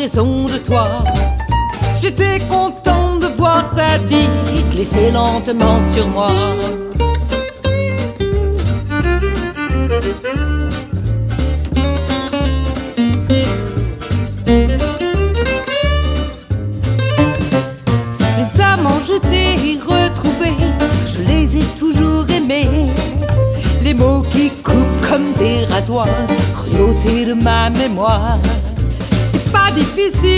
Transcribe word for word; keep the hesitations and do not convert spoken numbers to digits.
raison de toi. J'étais content de voir ta vie glisser lentement sur moi. Les amants, je t'ai retrouvé, je les ai toujours aimés. Les mots qui coupent comme des rasoirs, cruauté de ma mémoire. C'est pas difficile